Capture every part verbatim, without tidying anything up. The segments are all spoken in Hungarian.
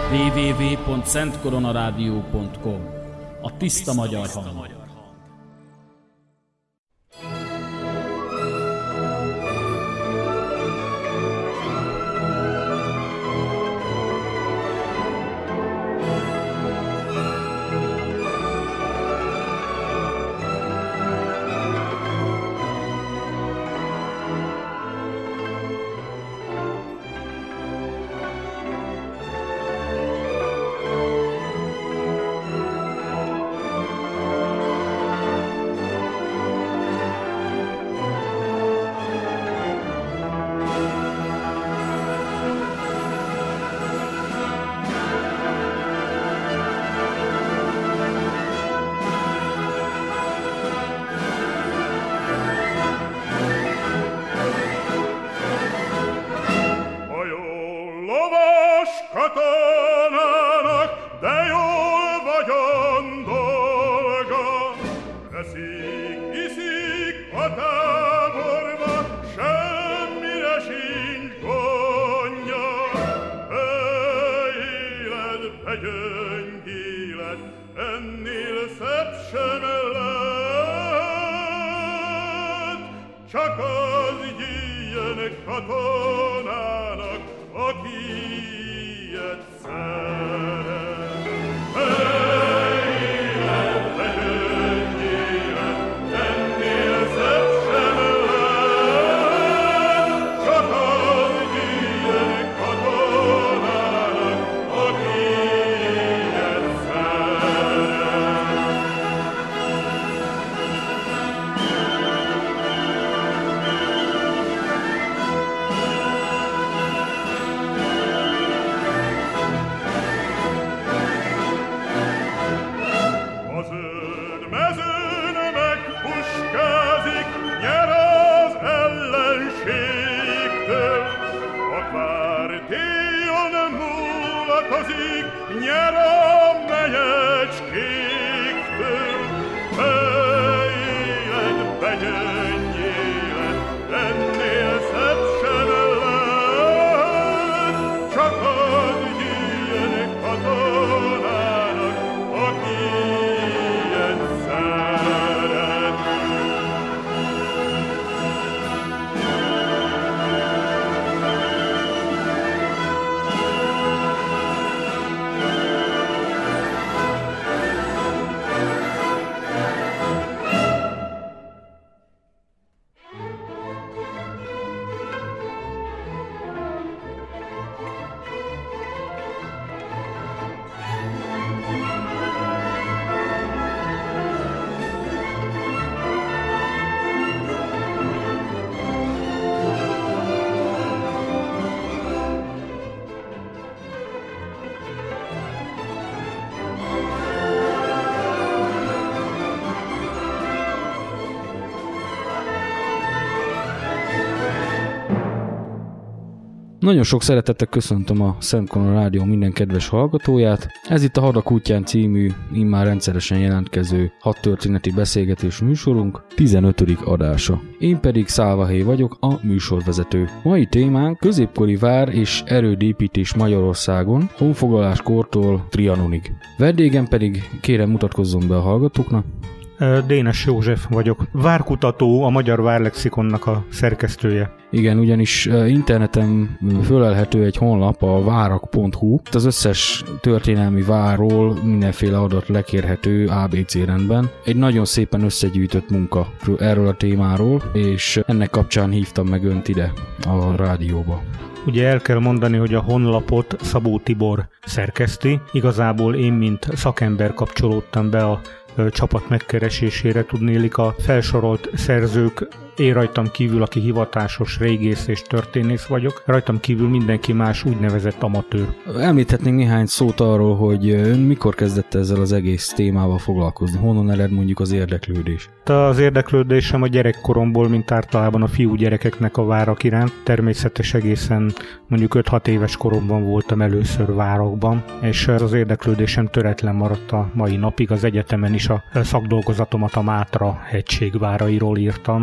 double-u double-u double-u pont szent korona rádió pont com. A tiszta magyar hang. Nagyon sok szeretettel köszöntöm a Szent Korona Rádió minden kedves hallgatóját. Ez itt a Hadak útján című, immár rendszeresen jelentkező hadtörténeti beszélgetés műsorunk tizenötödik adása. Én pedig Szálvahely vagyok, a műsorvezető. Mai témánk középkori vár és erődépítés Magyarországon, honfoglaláskortól Trianonig. Vendégem pedig kérem mutatkozzon be a hallgatóknak. Dénes József vagyok. Várkutató, a Magyar Várlexikonnak a szerkesztője. Igen, ugyanis interneten fölelhető egy honlap, a várak pont hu. Az összes történelmi várról mindenféle adat lekérhető á bé cé rendben. Egy nagyon szépen összegyűjtött munka erről a témáról, és ennek kapcsán hívtam meg önt ide a rádióba. Ugye el kell mondani, hogy a honlapot Szabó Tibor szerkeszti. Igazából én, mint szakember kapcsolódtam be a csapat megkeresésére, tudnélik a felsorolt szerzők, én rajtam kívül, aki hivatásos régész és történész vagyok, rajtam kívül mindenki más úgynevezett amatőr. Említhetnénk néhány szót arról, hogy ön mikor kezdett ezzel az egész témával foglalkozni? Honnan ered mondjuk az érdeklődés? Az érdeklődésem a gyerekkoromból, mint általában a fiú gyerekeknek a várak iránt. Természetes egészen mondjuk öt-hat éves koromban voltam először várakban, és az érdeklődésem töretlen maradt a mai napig. Az egyetemen is a szakdolgozatomat a Mátra hegység várairól írtam. Utó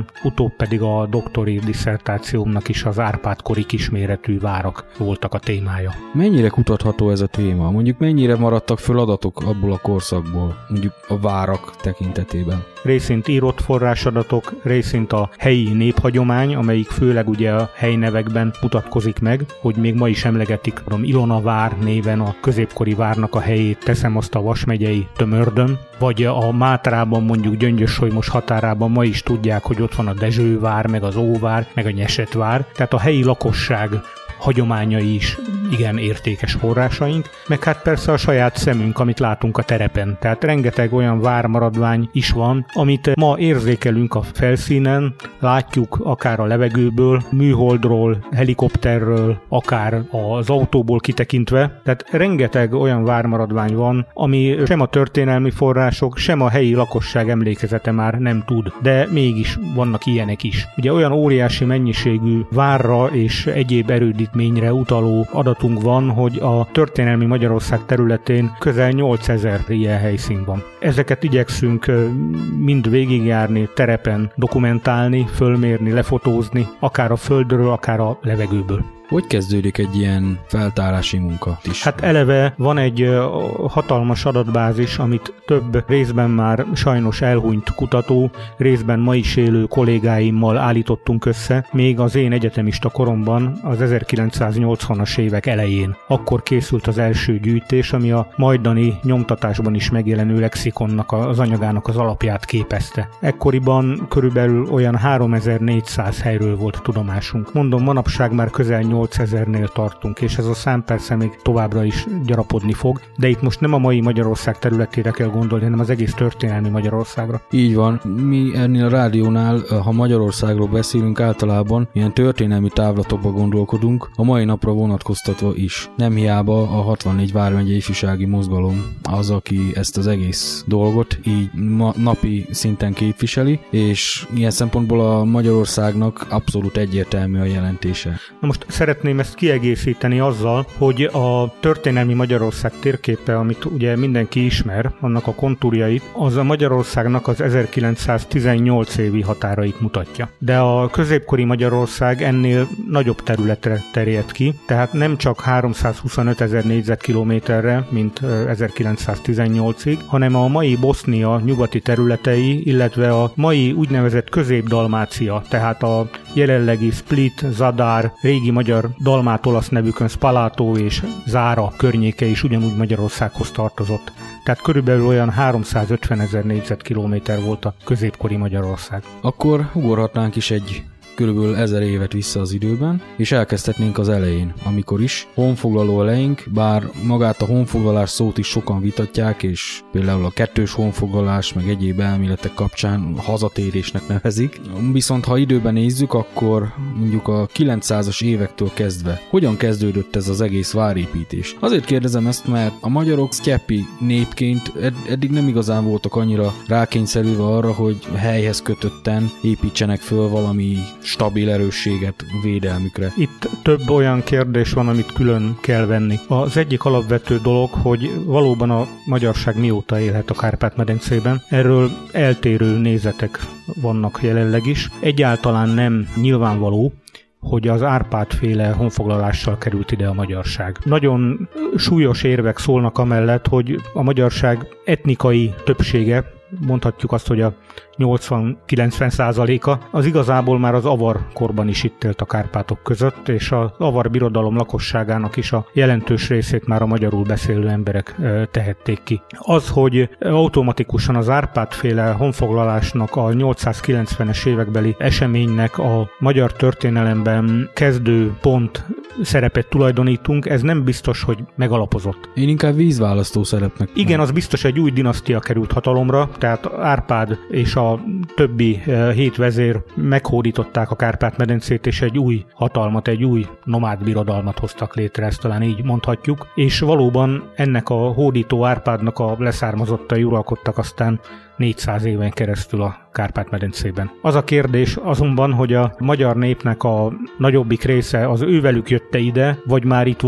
utóbb pedig a doktori disszertációmnak is az Árpád-kori kisméretű várak voltak a témája. Mennyire kutatható ez a téma? Mondjuk mennyire maradtak föl adatok abból a korszakból, mondjuk a várak tekintetében? Részint írott forrásadatok, részint a helyi néphagyomány, amelyik főleg ugye a helynevekben mutatkozik meg, hogy még ma is emlegetik tudom, Ilona vár néven a középkori várnak a helyét, teszem azt a Vas megyei Tömördön, vagy a Mátrában mondjuk Gyöngyös-Solymos határában ma is tudják, hogy ott van a Dezsővár, meg az Óvár, meg a Nyesetvár, tehát a helyi lakosság hagyományai is igen értékes forrásaink, meg hát persze a saját szemünk, amit látunk a terepen. Tehát rengeteg olyan vármaradvány is van, amit ma érzékelünk a felszínen, látjuk akár a levegőből, műholdról, helikopterről, akár az autóból kitekintve. Tehát rengeteg olyan vármaradvány van, ami sem a történelmi források, sem a helyi lakosság emlékezete már nem tud, de mégis vannak ilyenek is. Ugye olyan óriási mennyiségű várra és egyéb erődítményre utaló adatunk van, hogy a történelmi Magyarország területén közel nyolcezer ilyen helyszín van. Ezeket igyekszünk mind végigjárni, terepen dokumentálni, fölmérni, lefotózni, akár a földről, akár a levegőből. Hogy kezdődik egy ilyen feltárási munka is? Hát eleve van egy hatalmas adatbázis, amit több részben már sajnos elhunyt kutató, részben ma is élő kollégáimmal állítottunk össze, még az én egyetemista koromban, az ezerkilencszáznyolcvanas évek elején. Akkor készült az első gyűjtés, ami a majdani nyomtatásban is megjelenő lexikonnak az anyagának az alapját képezte. Ekkoriban körülbelül olyan háromezer-négyszáz helyről volt tudomásunk. Mondom, manapság már közel nyolcezernél tartunk, és ez a szám persze még továbbra is gyarapodni fog, de itt most nem a mai Magyarország területére kell gondolni, hanem az egész történelmi Magyarországra. Így van. Mi ennél a rádiónál, ha Magyarországról beszélünk, általában ilyen történelmi távlatokba gondolkodunk, a mai napra vonatkoztatva is. Nem hiába a hatvannégy vármegyei ifjúsági mozgalom az, aki ezt az egész dolgot így ma, napi szinten képviseli, és ilyen szempontból a Magyarországnak abszolút egyértelmű a jelentése. Na most szeretném ezt kiegészíteni azzal, hogy a történelmi Magyarország térképe, amit ugye mindenki ismer, annak a kontúrjait, az a Magyarországnak az ezerkilencszáztizennyolc évi határait mutatja. De a középkori Magyarország ennél nagyobb területre terjed ki, tehát nem csak háromszázhuszonötezer négyzetkilométerre, mint ezerkilencszáztizennyolcig, hanem a mai Bosznia nyugati területei, illetve a mai úgynevezett Közép-Dalmácia, tehát a jelenlegi Split, Zadar, régi magyar dalmát-olasz nevükön Spalato és Zára környéke is ugyanúgy Magyarországhoz tartozott. Tehát körülbelül olyan háromszázötvenezer négyzetkilométer volt a középkori Magyarország. Akkor ugorhatnánk is egy körülbelül ezer évet vissza az időben, és elkezdhetnénk az elején, amikor is honfoglaló eleink, bár magát a honfoglalás szót is sokan vitatják, és például a kettős honfoglalás, meg egyéb elméletek kapcsán hazatérésnek nevezik. Viszont ha időben nézzük, akkor mondjuk a kilencszázas évektől kezdve hogyan kezdődött ez az egész várépítés? Azért kérdezem ezt, mert a magyarok sztyepi népként ed- eddig nem igazán voltak annyira rákényszerülve arra, hogy helyhez kötötten építsenek föl valami stabil erősséget védelmükre. Itt több olyan kérdés van, amit külön kell venni. Az egyik alapvető dolog, hogy valóban a magyarság mióta élhet a Kárpát-medencében. Erről eltérő nézetek vannak jelenleg is. Egyáltalán nem nyilvánvaló, hogy az Árpád-féle honfoglalással került ide a magyarság. Nagyon súlyos érvek szólnak amellett, hogy a magyarság etnikai többsége, mondhatjuk azt, hogy a nyolcvan-kilencven százaléka, az igazából már az avar korban is itt élt a Kárpátok között, és az avar birodalom lakosságának is a jelentős részét már a magyarul beszélő emberek tehették ki. Az, hogy automatikusan az Árpád-féle honfoglalásnak a nyolcszázkilencvenes évekbeli eseménynek a magyar történelemben kezdő pont szerepet tulajdonítunk, ez nem biztos, hogy megalapozott. Én inkább vízválasztó szerepnek. Igen, az biztos, egy új dinasztia került hatalomra, tehát Árpád és a többi hét vezér meghódították a Kárpát-medencét, és egy új hatalmat, egy új nomád birodalmat hoztak létre, ezt talán így mondhatjuk. És valóban ennek a hódító Árpádnak a leszármazottai uralkodtak aztán négyszáz éven keresztül a Kárpát-medencében. Az a kérdés azonban, hogy a magyar népnek a nagyobbik része az ővelük jötte ide, vagy már itt volt.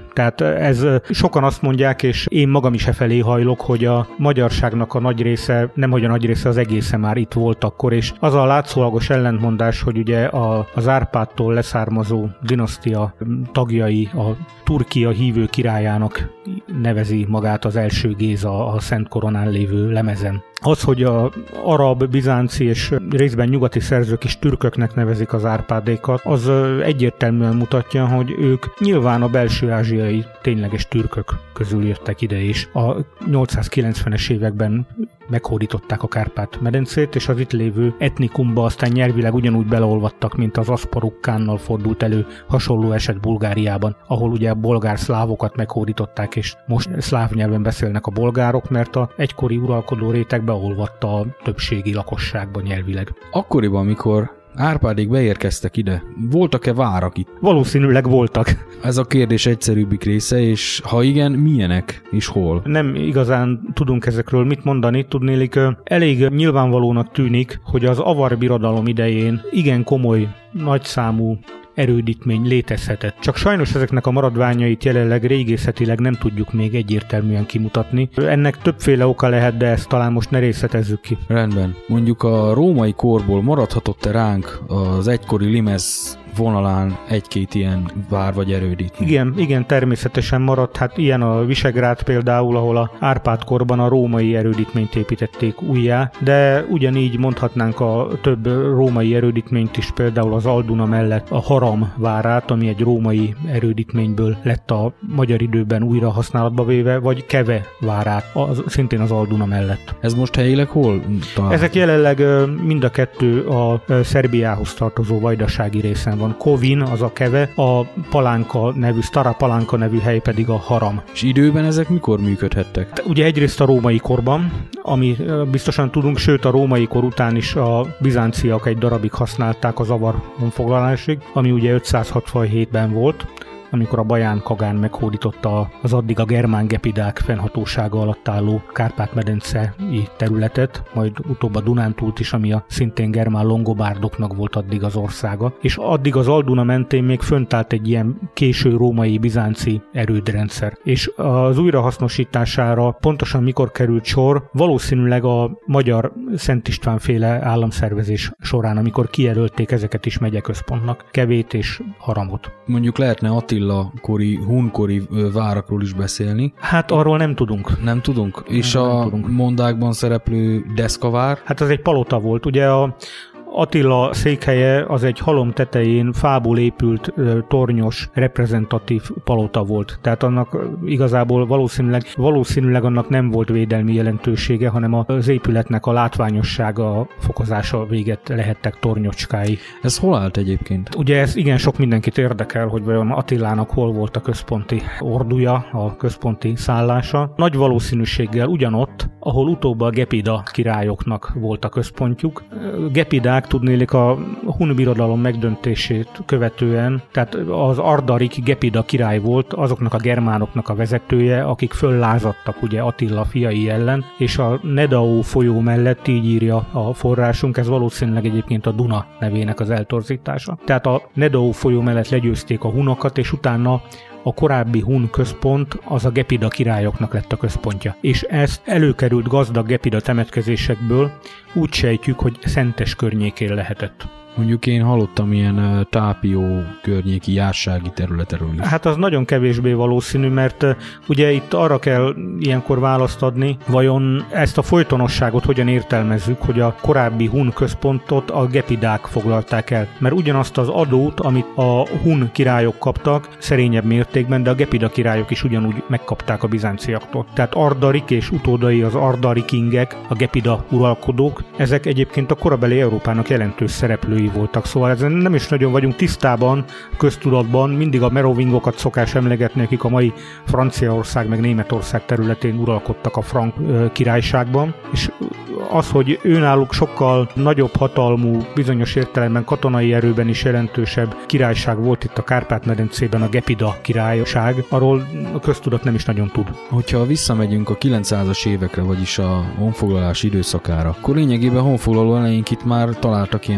Tehát ez sokan azt mondják, és én magam is e felé hajlok, hogy a magyarságnak a nagy része, nem hogy a nagy része, az egésze már itt volt akkor, és az a látszólagos ellentmondás, hogy ugye a, az Árpádtól leszármazó dinasztia tagjai a Turkia hívő királyának nevezi magát az első Géza a Szent Koronán lévő lemezen. Az, hogy a arab, bizánci és részben nyugati szerzők is türköknek nevezik az Árpádékat, az egyértelműen mutatja, hogy ők nyilván a belső-ázsiai tényleges türkök közül jöttek ide is. A nyolcszázkilencvenes években meghódították a Kárpát-medencét, és az itt lévő etnikumba aztán nyelvileg ugyanúgy beleolvadtak, mint az Asparukkhánnal fordult elő hasonló eset Bulgáriában, ahol ugye a bolgár szlávokat meghódították, és most szláv nyelven beszélnek a bolgárok, mert a egykori uralkodó réteg beolvadta a többségi lakosságba nyelvileg. Akkoriban, amikor Árpádék beérkeztek ide, voltak-e várak itt? Valószínűleg voltak. Ez a kérdés egyszerűbbik része, és ha igen, milyenek és hol? Nem igazán tudunk ezekről mit mondani, tudnélik, elég nyilvánvalónak tűnik, hogy az avar birodalom idején igen komoly, nagyszámú erődítmény létezhetett. Csak sajnos ezeknek a maradványait jelenleg régészetileg nem tudjuk még egyértelműen kimutatni. Ennek többféle oka lehet, de ezt talán most ne részletezzük ki. Rendben. Mondjuk a római korból maradhatott-e ránk az egykori limez vonalán egy-két ilyen vár vagy erődítmény? Igen, igen, természetesen maradt. Hát ilyen a Visegrád például, ahol a Árpád korban a római erődítményt építették újjá, de ugyanígy mondhatnánk a több római erődítményt is, például az Alduna mellett a Haram várát, ami egy római erődítményből lett a magyar időben újra használatba véve, vagy Keve várát, az, szintén az Alduna mellett. Ez most helyileg hol található? Ezek jelenleg mind a kettő a Szerbiához tartozó vajdasági részen van. Kovin, az a Keve, a Palánka nevű, Stara Palánka nevű hely pedig a Haram. És időben ezek mikor működhettek? Ugye egyrészt a római korban, ami biztosan tudunk, sőt a római kor után is a bizánciak egy darabig használták az avar honfoglalásig, ami ugye ötszázhatvanhétben volt, amikor a Baján Kagán meghódította az addig a germán gepidák fennhatósága alatt álló Kárpát-medencei területet, majd utóbb a Dunántúlt is, ami a szintén germán longobárdoknak volt addig az országa, és addig az Alduna mentén még fönt állt egy ilyen késő római bizánci erődrendszer. És az újrahasznosítására pontosan mikor került sor, valószínűleg a magyar Szent István féle államszervezés során, amikor kijelölték ezeket is megyeközpontnak, Kevét és Haramot. Mondjuk lehetne Attila kori, hunkori várakról is beszélni. Hát arról nem tudunk. Nem tudunk? És nem, a nem tudunk. Mondákban szereplő Deszkavár? Hát ez egy palota volt. Ugye a Attila székhelye az egy halom tetején fából épült tornyos, reprezentatív palota volt. Tehát annak igazából valószínűleg, valószínűleg annak nem volt védelmi jelentősége, hanem az épületnek a látványossága fokozása véget lehettek tornyocskái. Ez hol állt egyébként? Ugye ez igen sok mindenkit érdekel, hogy vajon Attilának hol volt a központi orduja, a központi szállása. Nagy valószínűséggel ugyanott, ahol utóbb a Gepida királyoknak volt a központjuk. Gepidák tudnélik a hun birodalom megdöntését követően, tehát az Ardarik Gepida király volt azoknak a germánoknak a vezetője, akik föllázadtak ugye Attila fiai ellen, és a Nedao folyó mellett, így írja a forrásunk, ez valószínűleg egyébként a Duna nevének az eltorzítása. Tehát a Nedao folyó mellett legyőzték a hunokat, és utána a korábbi hun központ az a Gepida királyoknak lett a központja. És ezt előkerült gazdag Gepida temetkezésekből úgy sejtjük, hogy Szentes környékén lehetett. Mondjuk én hallottam ilyen Tápió környéki jársági területről is. Hát az nagyon kevésbé valószínű, mert ugye itt arra kell ilyenkor választ adni, vajon ezt a folytonosságot hogyan értelmezzük, hogy a korábbi hun központot a gepidák foglalták el. Mert ugyanazt az adót, amit a hun királyok kaptak, szerényebb mértékben, de a gepida királyok is ugyanúgy megkapták a bizánciaktól. Tehát Ardarik és utódai az ardarikingek, a gepida uralkodók, ezek egyébként a korabeli Európának jelentős szereplői voltak, szóval ezen nem is nagyon vagyunk tisztában, köztudatban, mindig a merovingokat szokás emlegetni, akik a mai Franciaország meg Németország területén uralkodtak a frank királyságban, és az, hogy őnáluk sokkal nagyobb hatalmú, bizonyos értelemben katonai erőben is jelentősebb királyság volt itt a Kárpát-medencében, a Gepida királyság, arról a köztudat nem is nagyon tud. Hogyha visszamegyünk a kilencszázas évekre, vagyis a honfoglalás időszakára, akkor lényegében honfoglaló elejénk itt már találtak ilyen várakat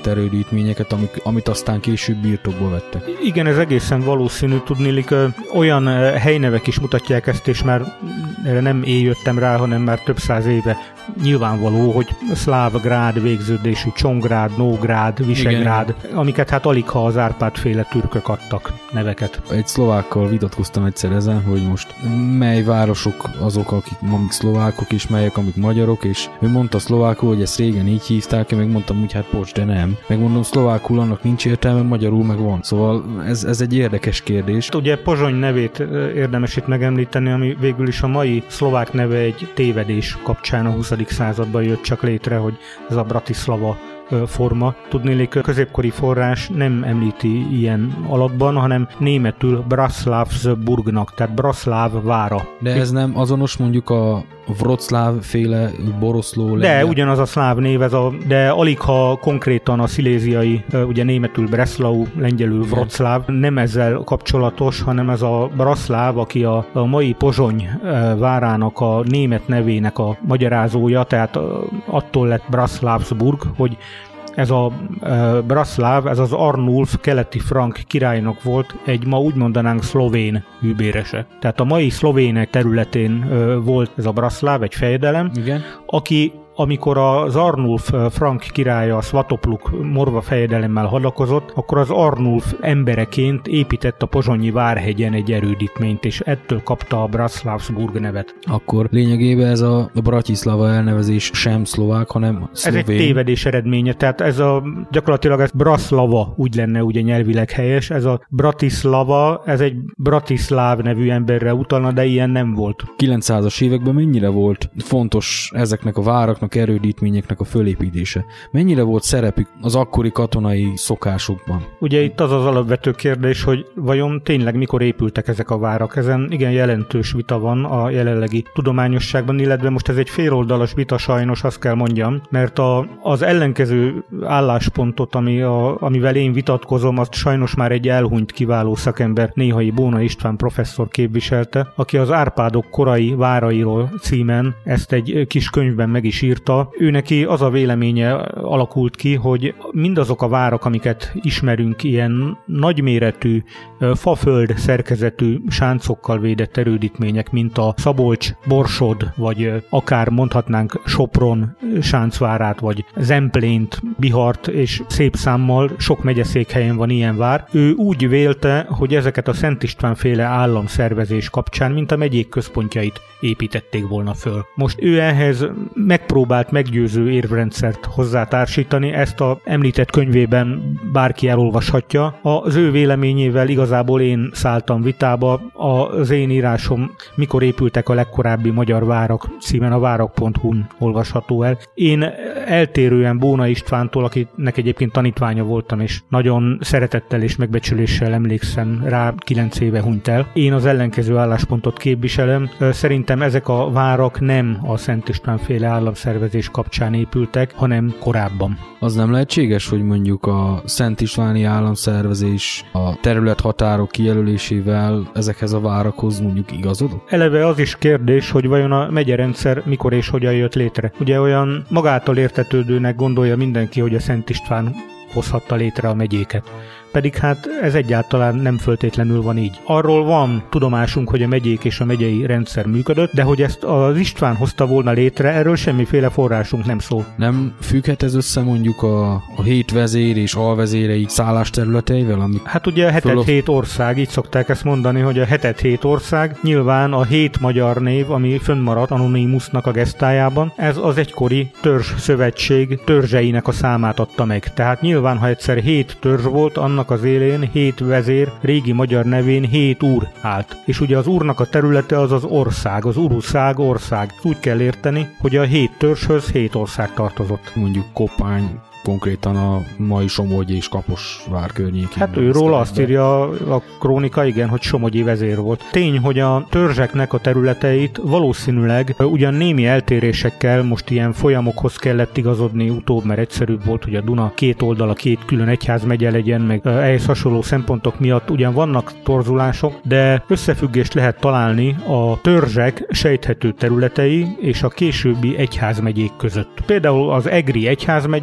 megszerzett erődítményeket, amik, amit aztán később birtokba vettek. Igen, ez egészen valószínű, tudniillik, olyan helynevek is mutatják ezt, és már erre nem én jöttem rá, hanem már több száz éve nyilvánvaló, hogy Szlávgrád végződésű Csongrád, Nógrád, Visegrád, igen, amiket hát alig ha az Árpád-féle türkök adtak neveket. Egy szlovákkal vitatkoztam egyszer ezen, hogy most mely városok azok, akik amik szlovákok, és melyek, amik magyarok, és ő mondta szlovákul, hogy ezt régen így hívták, én meg mondtam, hogy hát bocs, de nem. Megmondom, szlovákul annak nincs értelme, magyarul meg van. Szóval ez, ez egy érdekes kérdés. Ugye Pozsony nevét érdemes itt megemlíteni, ami végül is a mai szlovák neve egy tévedés kapcsán a huszadik században jött csak létre, hogy ez a Bratislava forma. Tudnélik, középkori forrás nem említi ilyen alakban, hanem németül Braslavsburgnak, tehát Braszláv vára. De ez nem azonos mondjuk a Wroclaw féle Boroszló? De lengyel. Ugyanaz a szláv név, ez a, de alig ha konkrétan a sziléziai, ugye németül Breslau, lengyelül Wroclaw, nem ezzel kapcsolatos, hanem ez a Braszláv, aki a, a mai Pozsony várának a német nevének a magyarázója, tehát attól lett Braslavsburg, hogy ez a e, Braszláv, ez az Arnulf keleti frank királynak volt egy, ma úgy mondanánk, szlovén hűbérese. Tehát a mai szlovének területén e, volt ez a Braszláv, egy fejedelem, igen, aki amikor az Arnulf frank királya a Svatopluk morva fejedelemmel hadakozott, akkor az Arnulf embereként épített a pozsonyi Várhegyen egy erődítményt, és ettől kapta a Braslavsburg nevet. Akkor lényegében ez a Bratislava elnevezés sem szlovák, hanem szlovén. Ez egy tévedés eredménye, tehát ez a gyakorlatilag ez Braslava úgy lenne ugye nyelvileg helyes, ez a Bratislava, ez egy Bratislav nevű emberre utalna, de ilyen nem volt. kilencszázas években mennyire volt fontos ezeknek a váraknak, erődítményeknek a fölépítése? Mennyire volt szerepük az akkori katonai szokásokban? Ugye itt az az alapvető kérdés, hogy vajon tényleg mikor épültek ezek a várak? Ezen igen jelentős vita van a jelenlegi tudományosságban, illetve most ez egy féloldalas vita sajnos, azt kell mondjam, mert a, az ellenkező álláspontot, ami a, amivel én vitatkozom, azt sajnos már egy elhunyt kiváló szakember, néhai Bóna István professzor képviselte, aki az Árpádok korai várairól címen ezt egy kis könyvben meg is írta. Ő neki az a véleménye alakult ki, hogy mindazok a várak, amiket ismerünk, ilyen nagyméretű, faföld szerkezetű sáncokkal védett erődítmények, mint a Szabolcs, Borsod, vagy akár mondhatnánk Sopron sáncvárát, vagy Zemplént, Bihart, és szép számmal sok megyeszékhelyen van ilyen vár. Ő úgy vélte, hogy ezeket a Szent István féle államszervezés kapcsán, mint a megyék központjait építették volna föl. Most ő ehhez megpróbált meggyőző érvrendszert hozzátársítani, ezt a említett könyvében bárki elolvashatja. Az ő véleményével igazából én szálltam vitába, az én írásom Mikor épültek a legkorábbi magyar várak címen a várak pont hu-n olvasható el. Én eltérően Bóna Istvántól, akinek egyébként tanítványa voltam, és nagyon szeretettel és megbecsüléssel emlékszem rá, kilenc éve hunyt el. Én az ellenkező álláspontot képviselem. Szerintem ezek a várak nem a Szent István féle államszervezés kapcsán épültek, hanem korábban. Az nem lehetséges, hogy mondjuk a Szent Istváni államszervezés a területhatárok kijelölésével ezekhez a várakhoz mondjuk igazodott? Eleve az is kérdés, hogy vajon a megyerendszer mikor és hogyan jött létre. Ugye olyan magától értetődőnek gondolja mindenki, hogy a Szent István hozhatta létre a megyéket. Pedig hát ez egyáltalán nem föltétlenül van így. Arról van tudomásunk, hogy a megyék és a megyei rendszer működött, de hogy ezt az István hozta volna létre, erről semmiféle forrásunk nem szól. Nem függhet ez össze mondjuk a, a hét vezér és alvezérei szállásterületeivel? Ami hát ugye a hetet hét ország, így szokták ezt mondani, hogy a hetet hét ország, nyilván a hét magyar név, ami fönnmaradt Anonymusnak a gesztájában, ez az egykori törzs szövetség törzseinek a számát adta meg. Tehát nyilván, ha egyszer hét törzs volt, annak az élén hét vezér, régi magyar nevén hét úr állt. És ugye az úrnak a területe az az ország, az uruszág ország. Úgy kell érteni, hogy a hét törzshöz hét ország tartozott. Mondjuk Koppány konkrétan a mai Somogyi és Kaposvár környékén. Hát őról azt írja a krónika, igen, hogy somogyi vezér volt. Tény, hogy a törzseknek a területeit valószínűleg ugyan némi eltérésekkel most ilyen folyamokhoz kellett igazodni utóbb, mert egyszerűbb volt, hogy a Duna két oldala, két külön egyházmegye legyen, meg ehhez hasonló szempontok miatt ugyan vannak torzulások, de összefüggést lehet találni a törzsek sejthető területei és a későbbi egyházmegyék között. Például az egri egyházmegye az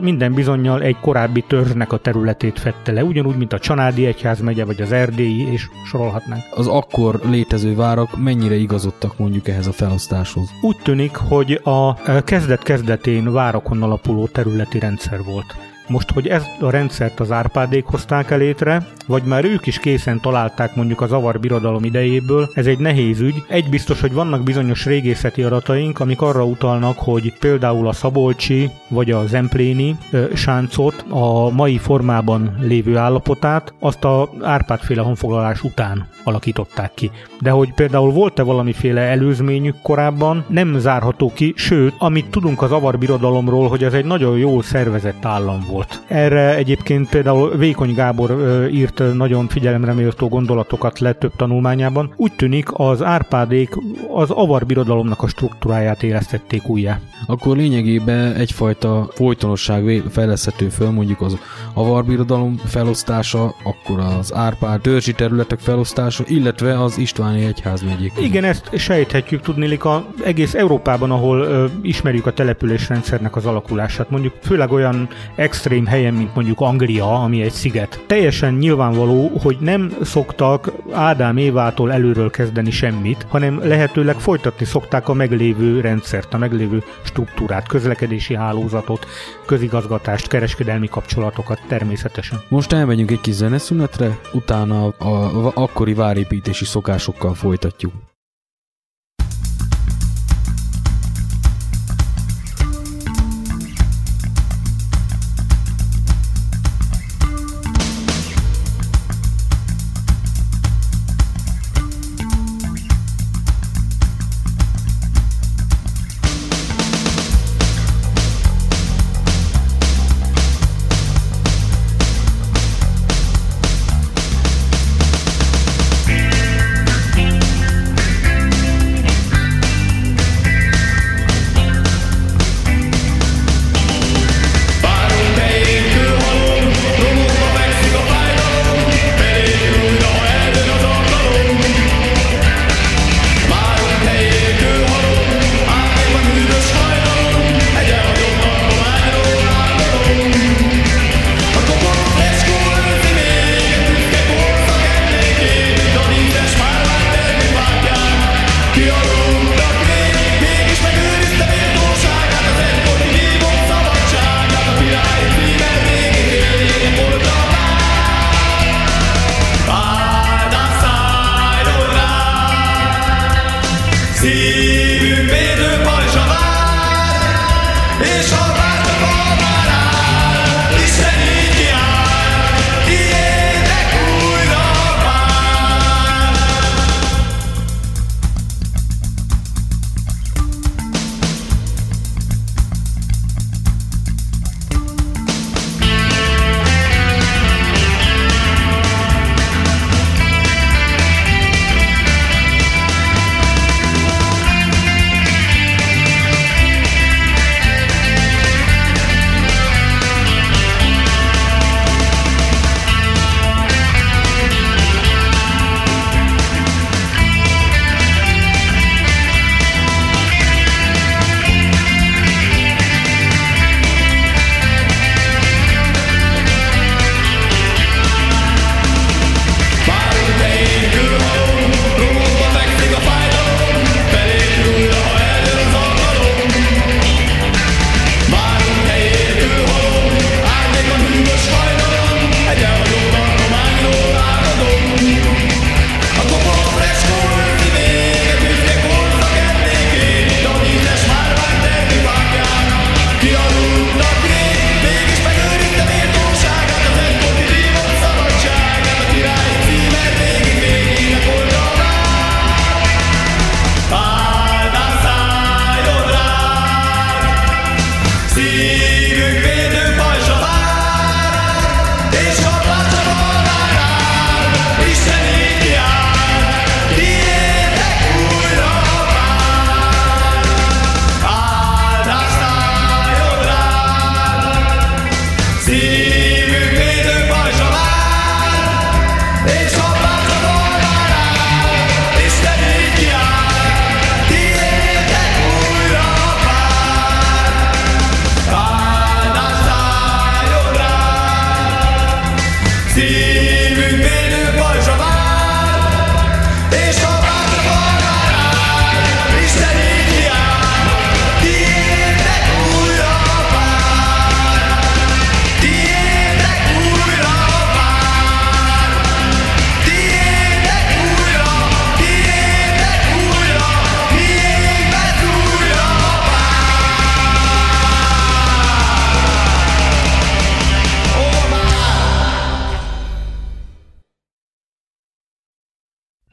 minden bizonnyal egy korábbi törzsnek a területét fedte le, ugyanúgy, mint a Csanádi egyházmegye, vagy az erdélyi, és sorolhatnánk. Az akkor létező várak mennyire igazodtak mondjuk ehhez a felosztáshoz? Úgy tűnik, hogy a kezdet-kezdetén várokon alapuló területi rendszer volt. Most, hogy ezt a rendszert az Árpádék hozták el létre, vagy már ők is készen találták mondjuk az avar birodalom idejéből, ez egy nehéz ügy. Egy biztos, hogy vannak bizonyos régészeti adataink, amik arra utalnak, hogy például a szabolcsi vagy a zempléni ö, sáncot, a mai formában lévő állapotát, azt a Árpád-féle honfoglalás után alakították ki. De hogy például volt-e valamiféle előzményük korábban, nem zárható ki, sőt, amit tudunk az avar birodalomról, hogy ez egy nagyon jól szervezett állam volt. Erre egyébként például Vékony Gábor ö, írt nagyon figyelemre méltó gondolatokat le több tanulmányában. Úgy tűnik, az Árpádék az avar birodalomnak a struktúráját élesztették újjá. Akkor lényegében egyfajta folytonosság fejleszthető föl, mondjuk az avar birodalom felosztása, akkor az Árpád törzsi területek felosztása, illetve az Istváni egyházmegyék. Igen, ezt sejthetjük, tudniillik a egész Európában, ahol ö, ismerjük a településrendszernek az alakulását. Mondjuk főleg olyan extrém helyen, mint mondjuk Anglia, ami egy sziget. Teljesen nyilvánvaló, hogy nem szoktak Ádám Évától előről kezdeni semmit, hanem lehetőleg folytatni szokták a meglévő rendszert, a meglévő struktúrát, közlekedési hálózatot, közigazgatást, kereskedelmi kapcsolatokat természetesen. Most elmegyünk egy kis zeneszünetre, utána a, a akkori várépítési szokásokkal folytatjuk.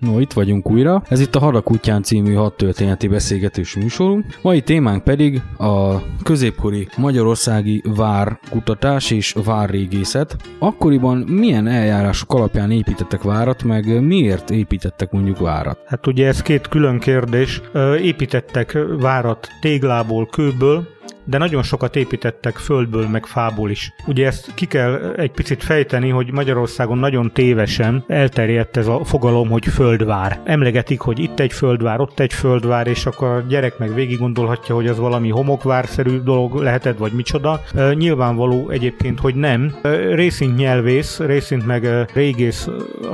No, itt vagyunk újra. Ez itt a Hadakutyán című hadtörténeti beszélgetős műsorunk. Mai témánk pedig a középkori magyarországi várkutatás és várrégészet. Akkoriban milyen eljárások alapján építettek várat, meg miért építettek mondjuk várat? Hát ugye ez két külön kérdés. Építettek várat téglából, kőből, de nagyon sokat építettek földből, meg fából is. Ugye ezt ki kell egy picit fejteni, hogy Magyarországon nagyon tévesen elterjedt ez a fogalom, hogy földvár. Emlegetik, hogy itt egy földvár, ott egy földvár, és akkor a gyerek meg végig gondolhatja, hogy az valami homokvárszerű dolog lehetett, vagy micsoda. E, nyilvánvaló egyébként, hogy nem. E, részint nyelvész, részint meg e, régész,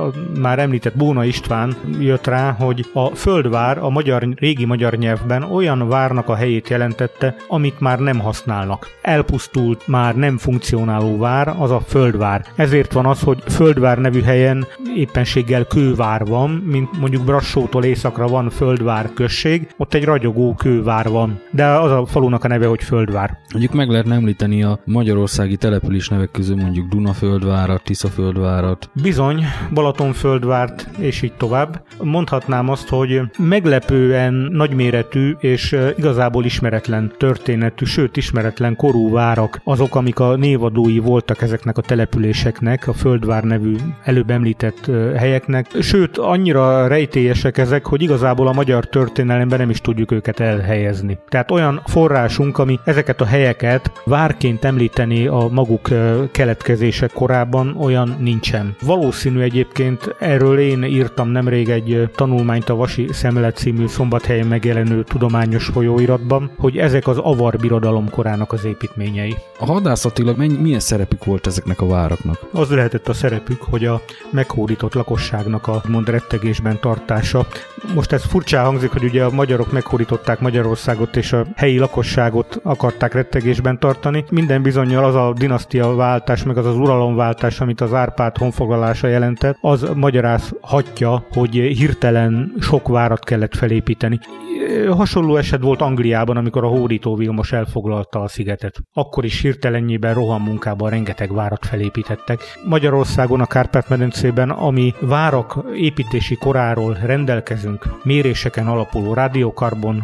a már említett Bóna István jött rá, hogy a földvár a magyar, régi magyar nyelvben olyan várnak a helyét jelentette, amit már nem használnak. Elpusztult, már nem funkcionáló vár, az a földvár. Ezért van az, hogy földvár nevű helyen éppenséggel kővár van, mint mondjuk Brassótól északra van Földvár község, ott egy ragyogó kővár van. De az a falunak a neve, hogy Földvár. Mondjuk meg lehetne említeni a magyarországi település nevek közül mondjuk Dunaföldvárat, Tiszaföldvárat. Bizony, Balatonföldvárt, és így tovább. Mondhatnám azt, hogy meglepően nagyméretű és igazából ismeretlen történetű, sőt ismeretlen korú várak azok, amik a névadói voltak ezeknek a településeknek, a Földvár nevű előbb említett helyeknek. Sőt, annyira rejtélyesek ezek, hogy igazából a magyar történelemben nem is tudjuk őket elhelyezni. Tehát olyan forrásunk, ami ezeket a helyeket várként említeni a maguk keletkezése korában, olyan nincsen. Valószínű egyébként, erről én írtam nemrég egy tanulmányt a Vasi Szemlet című Szombathelyen megjelenő tudományos folyóiratban, hogy ezek az avar birodalom korának az építményei. A hadászatilag milyen szerepük volt ezeknek a váraknak? Az lehetett a szerepük, hogy a meghódított lakosságnak a mond rettegésben tartása. Most ez furcsán hangzik, hogy ugye a magyarok meghódították Magyarországot, és a helyi lakosságot akarták rettegésben tartani. Minden bizonnyal az a dinasztiaváltás, meg az az uralomváltás, amit az Árpád honfoglalása jelentett, az magyarázhatja, hogy hirtelen sok várat kellett felépíteni. Hasonló eset volt Angliában, amikor a hódító Vilmos elfoglalta a szigetet. Akkor is hirtelenjében rohammunkában rengeteg várat felépítettek. Magyarországon a Kárpát-medencében, ami várak építési koráról rendelkezünk, méréseken alapuló rádiókarbon,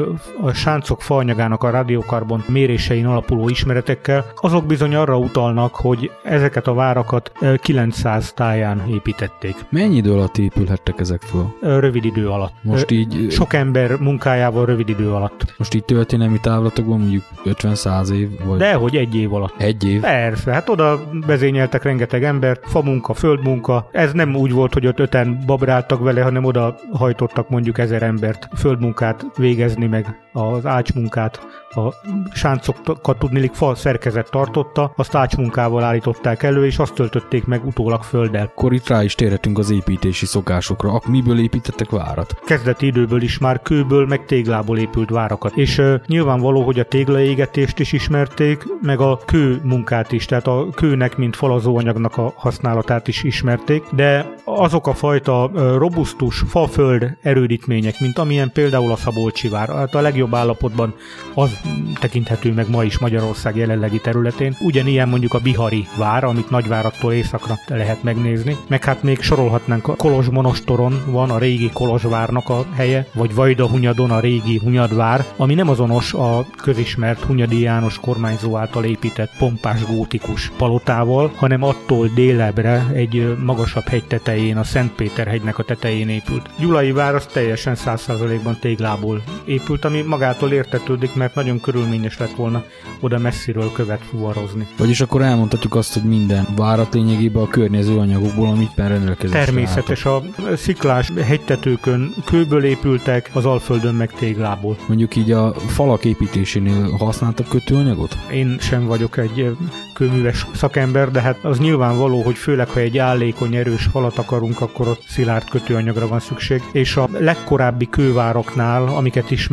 a sáncok faanyagának a rádiókarbon mérésein alapuló ismeretekkel, azok bizony arra utalnak, hogy ezeket a várakat kilencszáz táján építették. Mennyi idő alatt épülhettek ezek föl? Rövid idő alatt. Most így... Sok ember munkájával rövid idő alatt. Most így történelmi távlatokban mondjuk ötven-száz év? Vagy... Dehogy egy év alatt. Egy év? Persze, hát oda vezényeltek rengeteg embert, famunka, földmunka. Ez nem úgy volt, hogy ott öten babráltak vele, hanem oda hajtottak mondjuk ezer embert földmunkát végezni, meg az ácsmunkát. A sáncokat tudnilik fa szerkezet tartotta, azt ácsmunkával állították elő, és azt töltötték meg utólag földdel. Akkor itt rá is térhetünk az építési szokásokra. Miből építettek várat? Kezdeti időből is már kőből, meg téglából épült várakat. És uh, nyilvánvaló, hogy a téglaégetést is ismerték, meg a kő munkát is, tehát a kőnek, mint falazóanyagnak a használatát is ismerték, de azok a fajta uh, robusztus fa-föld erődítmények, mint amilyen például a Szabolcsi vár, hát a legjobb állapotban az tekinthető meg ma is Magyarország jelenlegi területén. Ugyanilyen mondjuk a Bihari vár, amit Nagyváradtól északra lehet megnézni. Meg hát még sorolhatnánk, a Kolozs-Monostoron van a régi Kolozsvárnak a helye, vagy Vajdahunyadon a régi Hunyadvár, ami nem azonos a közismert Hunyadi János kormányzó által épített pompás gótikus palotával, hanem attól délebre egy magasabb hegy tetején, a Szentpéter-hegynek a tetején épült. Gyulai vár az teljesen száz százalékban téglából épült, ami magától értetődik, mert nagyon körülményes lett volna oda messziről követ fuvarozni. Vagyis akkor elmondhatjuk azt, hogy minden várat lényegében a környező anyagokból, amit már rendelkezésre természetes, a sziklás hegytetőkön kőből épültek, az Alföldön meg téglából. Mondjuk így a falak építésénél használtak kötőanyagot? Én sem vagyok egy kőműves szakember, de hát az nyilvánvaló, hogy főleg, ha egy állékony, erős falat akarunk, akkor ott szilárd kötőanyagra van szükség. És a legkorábbi kővároknál, amiket ismerünk, ezek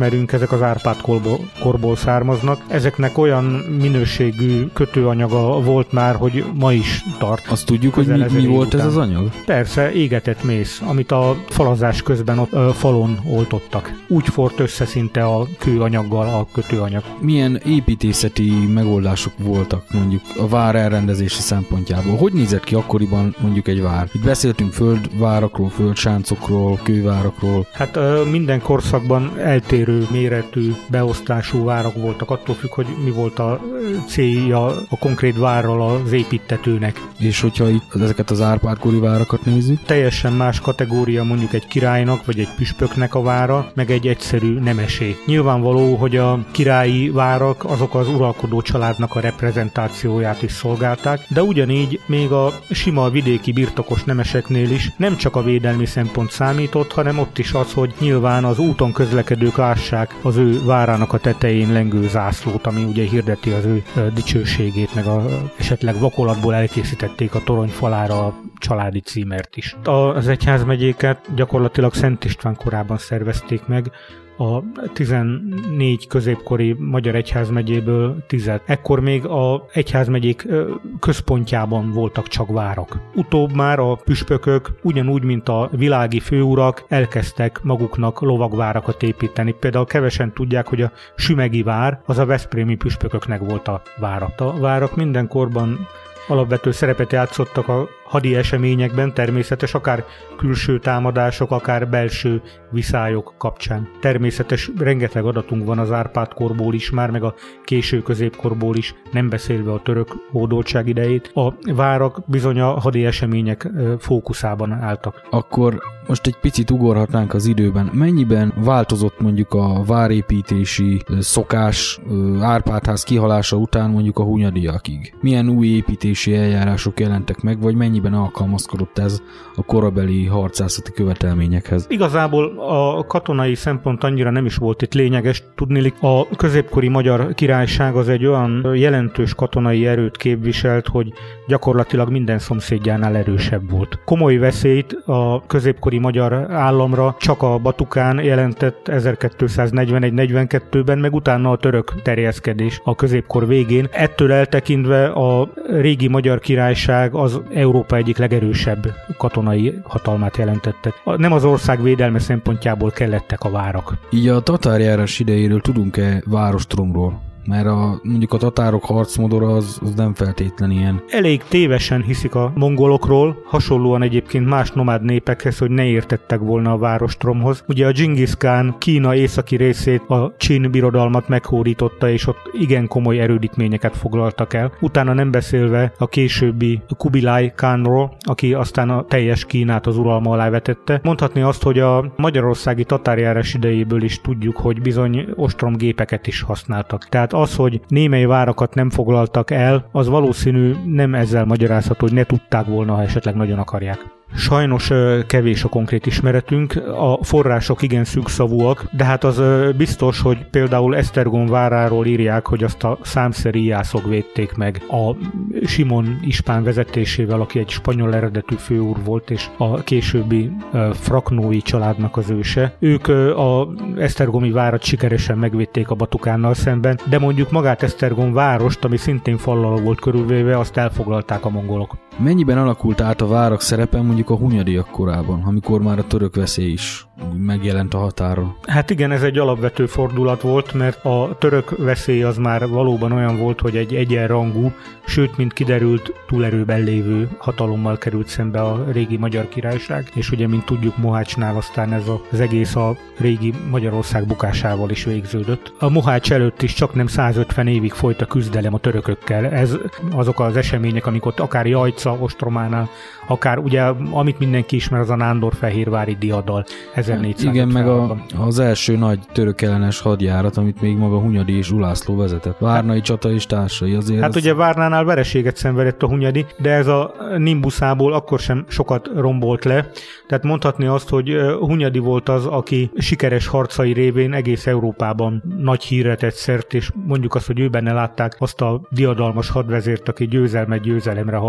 ezek az Árpád korból, korból származnak. Ezeknek olyan minőségű kötőanyaga volt már, hogy ma is tart. Azt tudjuk, hogy mi, mi volt után. Ez az anyag? Persze, égetett mész, amit a falazás közben ott ö, falon oltottak. Úgy forrt össze szinte a kőanyaggal a kötőanyag. Milyen építészeti megoldások voltak mondjuk a vár elrendezési szempontjából? Hogy nézett ki akkoriban mondjuk egy vár? Itt beszéltünk földvárakról, földsáncokról, kővárakról. Hát ö, minden korszakban eltérő méretű beosztású várak voltak, attól függ, hogy mi volt a célja a konkrét várral az építtetőnek. És hogyha itt ezeket az Árpád-kori várakat nézzük? Teljesen más kategória mondjuk egy királynak, vagy egy püspöknek a vára, meg egy egyszerű nemesé. Nyilvánvaló, hogy a királyi várak azok az uralkodó családnak a reprezentációját is szolgálták, de ugyanígy még a sima vidéki birtokos nemeseknél is nem csak a védelmi szempont számított, hanem ott is az, hogy nyilván az úton közlekedők lássák az ő várának a tetején lengő zászlót, ami ugye hirdeti az ő dicsőségét, meg a, esetleg vakolatból elkészítették a torony falára a családi címert is. Az egyházmegyéket gyakorlatilag Szent István korában szervezték meg, a tizennégy középkori magyar egyházmegyéből tizet. Ekkor még a egyházmegyék központjában voltak csak várak. Utóbb már a püspökök, ugyanúgy, mint a világi főurak, elkezdtek maguknak lovagvárakat építeni. Például kevesen tudják, hogy a sümegi vár az a veszprémi püspököknek volt a vára. A várak mindenkorban alapvető szerepet játszottak a hadi eseményekben, természetes, akár külső támadások, akár belső viszályok kapcsán. Természetes, rengeteg adatunk van az Árpád-korból is már, meg a késő középkorból is, nem beszélve a török hódoltság idejét. A várak bizony a hadi események fókuszában álltak. Akkor most egy picit ugorhatnánk az időben. Mennyiben változott mondjuk a várépítési szokás Árpád-ház kihalása után mondjuk a Hunyadiakig? Milyen új építési eljárások jelentek meg, vagy mennyiben alkalmazkodott ez a korabeli harcászati követelményekhez? Igazából a katonai szempont annyira nem is volt itt lényeges. Tudniillik, a középkori magyar királyság az egy olyan jelentős katonai erőt képviselt, hogy gyakorlatilag minden szomszédjánál erősebb volt. Komoly veszélyt a középkori magyar államra csak a Batukán jelentett ezerkétszáznegyvenegy negyvenkettőben, meg utána a török terjeszkedés a középkor végén. Ettől eltekintve a régi magyar királyság az Európa egyik legerősebb katonai hatalmát jelentette. Nem az ország védelme szempontjából kellettek a várak. Így a tatárjárás idejéről tudunk-e várostromról? Mert a, mondjuk a tatárok harcmodora az, az nem feltétlen ilyen. Elég tévesen hiszik a mongolokról, hasonlóan egyébként más nomád népekhez, hogy ne értettek volna a várostromhoz. Ugye a Dzsingisz Kán Kína északi részét, a Csin birodalmat meghódította, és ott igen komoly erődítményeket foglaltak el. Utána nem beszélve a későbbi Kubilai Kánról, aki aztán a teljes Kínát az uralma alá vetette. Mondhatni azt, hogy a magyarországi tatárjárás idejéből is tudjuk, hogy bizony ostromgépeket is használtak. Tehát az, hogy némely várakat nem foglaltak el, az valószínű nem ezzel magyarázható, hogy ne tudták volna, ha esetleg nagyon akarják. Sajnos kevés a konkrét ismeretünk, a források igen szűkszavúak, de hát az biztos, hogy például Esztergom váráról írják, hogy azt a számszeri jászok védték meg a Simon ispán vezetésével, aki egy spanyol eredetű főúr volt, és a későbbi Fraknói családnak az őse. Ők a esztergomi várat sikeresen megvédték a Batukánnal szemben, de mondjuk magát Esztergom várost, ami szintén fallal volt körülvéve, azt elfoglalták a mongolok. Mennyiben alakult át a várak szerepe mondjuk a Hunyadiak korában, amikor már a török veszély is megjelent a határon? Hát igen, ez egy alapvető fordulat volt, mert a török veszély az már valóban olyan volt, hogy egy egyenrangú, sőt, mint kiderült, túlerőben lévő hatalommal került szembe a régi Magyar Királyság, és ugye, mint tudjuk, Mohácsnál aztán ez az egész a régi Magyarország bukásával is végződött. A Mohács előtt is csak nem százötven évig folyt a küzdelem a törökökkel. Ez azok az események, amik ott akár Jajca ostrománál, akár ugye, amit mindenki ismer, az a nándorfehérvári diadal ezernégyszázötvenben. Igen, meg a, az első nagy török ellenes hadjárat, amit még maga Hunyadi és Ulászló vezetett. Várnai csata és társai azért. Hát az... ugye Várnánál vereséget szenvedett a Hunyadi, de ez a nimbuszából akkor sem sokat rombolt le. Tehát mondhatni azt, hogy Hunyadi volt az, aki sikeres harcai révén egész Európában nagy hírre tett szert, és mondjuk azt, hogy ő benne látták azt a diadalmas hadvezért, aki győzelmet győzelemre halmoz a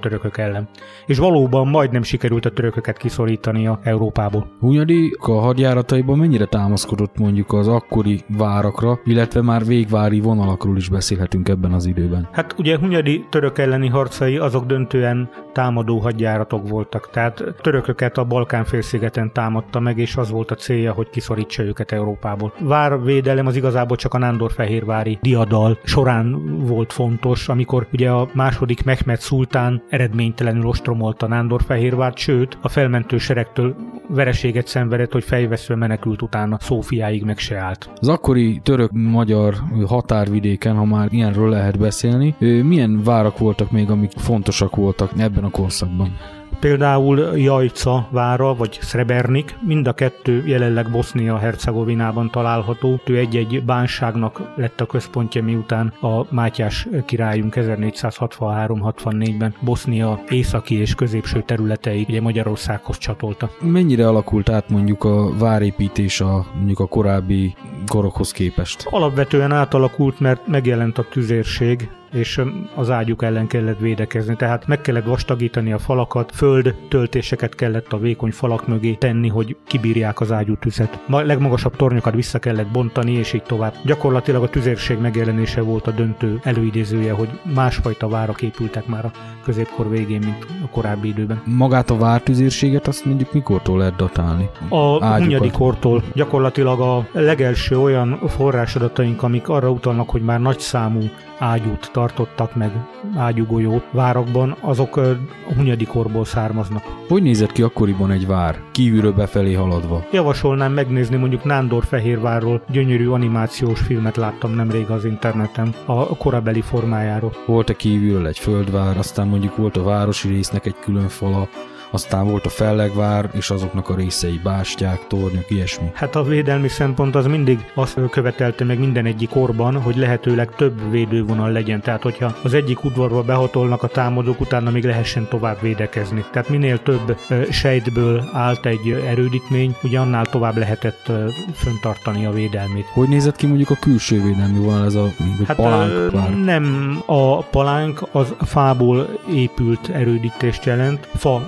törökök ellen. És valóban majdnem sikerült a törököket kiszorítania Európából. Hunyadi a hadjárataiban mennyire támaszkodott mondjuk az akkori várakra, illetve már végvári vonalakról is beszélhetünk ebben az időben? Hát ugye Hunyadi török elleni harcai azok döntően támadó hadjáratok voltak, tehát törököket a Balkán-félszigeten támadta meg, és az volt a célja, hogy kiszorítsa őket Európából. Várvédelem az igazából csak a nándorfehérvári diadal során volt fontos, amikor ugye a második Mehmed szultán eredménytelenül ostromolta Nándorfehérvárt, sőt a felmentő seregtől vereséget szenvedett, hogy fejveszve menekült utána Szófiáig meg se állt. Az akkori török-magyar határvidéken, ha már ilyenről lehet beszélni, milyen várak voltak még, amik fontosak voltak ebben a korszakban? Például Jajca vára, vagy Srebrnik, mind a kettő jelenleg Bosznia-Hercegovinában található. Ő egy-egy bánságnak lett a központja, miután a Mátyás királyunk ezernégyszázhatvanhárom hatvannégyben Bosznia északi és középső területeit ugye Magyarországhoz csatolta. Mennyire alakult át mondjuk a várépítés a, mondjuk a korábbi korokhoz képest? Alapvetően átalakult, mert megjelent a tüzérség, és az ágyuk ellen kellett védekezni, tehát meg kellett vastagítani a falakat, föld töltéseket kellett a vékony falak mögé tenni, hogy kibírják az ágyú tüzet. A legmagasabb tornyokat vissza kellett bontani, és így tovább. Gyakorlatilag a tüzérség megjelenése volt a döntő előidézője, hogy másfajta várak épültek már a középkor végén, mint a korábbi időben. Magát a vártüzérséget azt mondjuk mikortól lehet datálni? A Hunyadi kortól. Gyakorlatilag a legelső olyan forrásadataink, amik arra utalnak, hogy már nagyszámú ágyút tartottak meg, ágyúgolyót várakban, azok a Hunyadi korból származnak. Hogy nézett ki akkoriban egy vár, kívülről befelé haladva? Javasolnám megnézni, mondjuk Nándorfehérvárról gyönyörű animációs filmet láttam nemrég az interneten a korabeli formájáról. Volt-e kívülről egy földvár, aztán mondjuk volt a városi résznek egy külön fala, aztán volt a fellegvár, és azoknak a részei, bástyák, tornyok, ilyesmi. Hát a védelmi szempont az mindig azt követelte meg minden egyik korban, hogy lehetőleg több védővonal legyen. Tehát, hogyha az egyik udvarba behatolnak a támadók, utána még lehessen tovább védekezni. Tehát minél több sejtből állt egy erődítmény, ugye annál tovább lehetett föntartani a védelmét. Hogy nézett ki mondjuk a külső védelmi vonal, ez a hát palánk? Vár? Nem, a palánk az fából épült erődítést jelent. Fa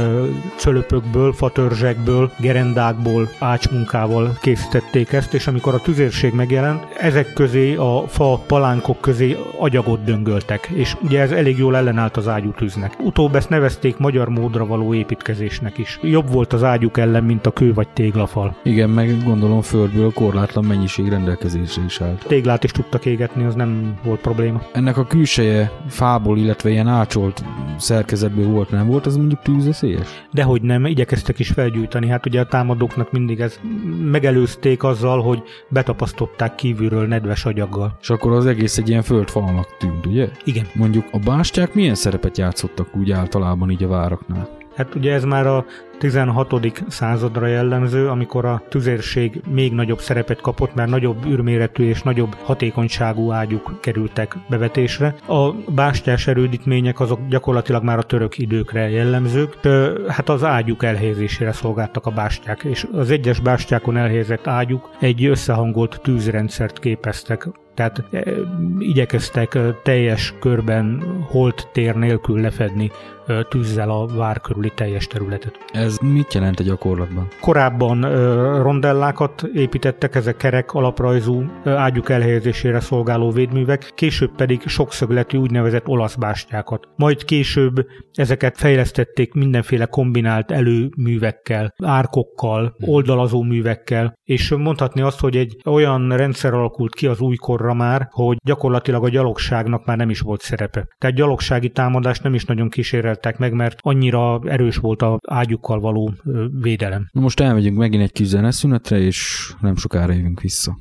cölöpökből, fatörzsekből, gerendákból, ácsmunkával készítették ezt, és amikor a tüzérség megjelent, ezek közé, a fa palánkok közé agyagot döngöltek, és ugye ez elég jól ellenállt az ágyútűznek. Utóbb ezt nevezték magyar módra való építkezésnek is. Jobb volt az ágyuk ellen, mint a kő vagy téglafal. Igen, meg gondolom földből korlátlan mennyiség rendelkezésre is állt. Téglát is tudtak égetni, az nem volt probléma. Ennek a külseje fából, illetve ilyen ácsolt szerkezetből volt, nem volt, ez mondjuk tűzveszélyes? Dehogy nem, igyekeztek is felgyújtani. Hát ugye a támadóknak mindig ez megelőzték azzal, hogy betapasztották kívülről nedves agyaggal. És akkor az egész egy ilyen földfalnak tűnt, ugye? Igen. Mondjuk a bástyák milyen szerepet játszottak úgy általában így a váraknál? Hát ugye ez már a tizenhatodik századra jellemző, amikor a tüzérség még nagyobb szerepet kapott, mert nagyobb űrméretű és nagyobb hatékonyságú ágyuk kerültek bevetésre. A bástyás erődítmények azok gyakorlatilag már a török időkre jellemzők, hát az ágyuk elhelyezésére szolgáltak a bástyák, és az egyes bástyákon elhelyezett ágyuk egy összehangolt tűzrendszert képeztek. Tehát e, igyekeztek e, teljes körben holt tér nélkül lefedni e, tűzzel a vár körüli teljes területet. Ez mit jelent a gyakorlatban? Korábban e, rondellákat építettek, ezek kerek alaprajzú e, ágyuk elhelyezésére szolgáló védművek, később pedig sokszögletű úgynevezett olasz bástyákat. Majd később ezeket fejlesztették mindenféle kombinált előművekkel, árkokkal, oldalazó művekkel, és mondhatni azt, hogy egy olyan rendszer alakult ki az újkorra már, hogy gyakorlatilag a gyalogságnak már nem is volt szerepe. Tehát gyalogsági támadást nem is nagyon kíséreltek meg, mert annyira erős volt az ágyukkal való védelem. Na most elmegyünk megint egy kis zeneszünetre, és nem sokára jövünk vissza.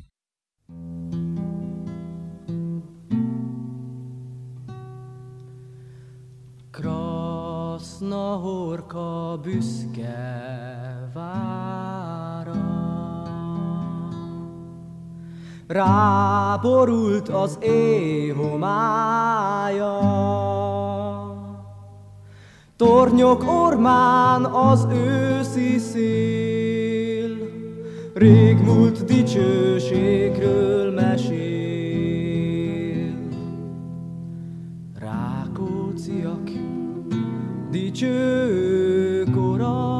Krasznahorka büszke vára, ráborult az éj homája, tornyok ormán az őszi szél, régmúlt dicsőségről mesél. Rákócziak dicső kora.